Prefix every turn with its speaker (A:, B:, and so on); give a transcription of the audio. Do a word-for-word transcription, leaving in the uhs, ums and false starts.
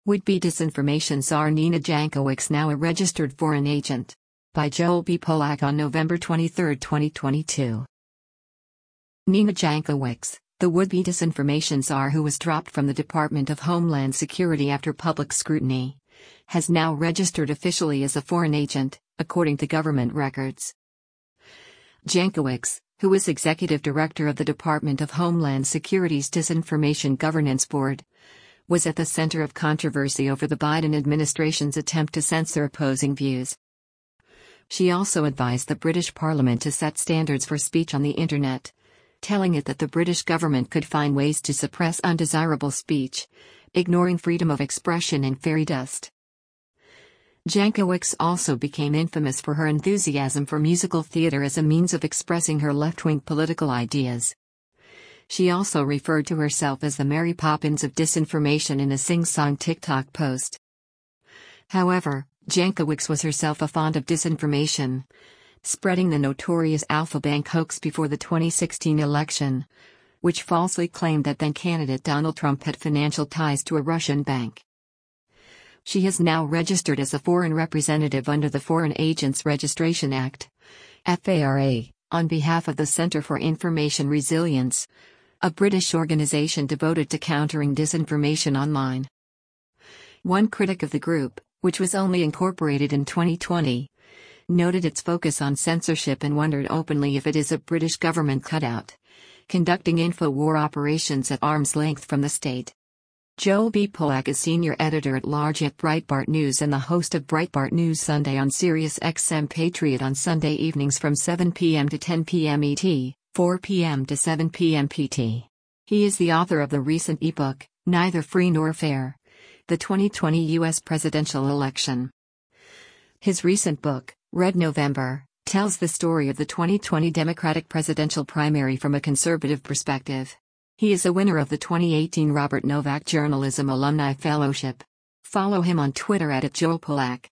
A: Would-be disinformation czar Nina Jankowicz now a registered foreign agent. By Joel B. Polak on November twenty-third, twenty twenty-two. Nina Jankowicz, the would-be disinformation czar who was dropped from the Department of Homeland Security after public scrutiny, has now registered officially as a foreign agent, according to government records. Jankowicz, who is executive director of the Department of Homeland Security's Disinformation Governance Board, was at the center of controversy over the Biden administration's attempt to censor opposing views. She also advised the British Parliament to set standards for speech on the Internet, telling it that the British government could find ways to suppress undesirable speech, ignoring freedom of expression and fairy dust. Jankowicz also became infamous for her enthusiasm for musical theater as a means of expressing her left-wing political ideas. She also referred to herself as the Mary Poppins of disinformation in a sing-song TikTok post. However, Jankowicz was herself a fond of disinformation, spreading the notorious Alfa Bank hoax before the twenty sixteen election, which falsely claimed that then-candidate Donald Trump had financial ties to a Russian bank. She has now registered as a foreign representative under the Foreign Agents Registration Act, F A R A, on behalf of the Centre for Information Resilience, a British organization devoted to countering disinformation online. One critic of the group, which was only incorporated in twenty twenty, noted its focus on censorship and wondered openly if it is a British government cutout, conducting info-war operations at arm's length from the state. Joel B. Polak is senior editor-at-large at Breitbart News and the host of Breitbart News Sunday on Sirius X M Patriot on Sunday evenings from seven p m to ten p m E T, four p m to seven p m P T. He is the author of the recent ebook, Neither Free Nor Fair: The twenty twenty U S Presidential Election. His recent book, Red November, tells the story of the twenty twenty Democratic presidential primary from a conservative perspective. He is a winner of the twenty eighteen Robert Novak Journalism Alumni Fellowship. Follow him on Twitter at Joel Polak.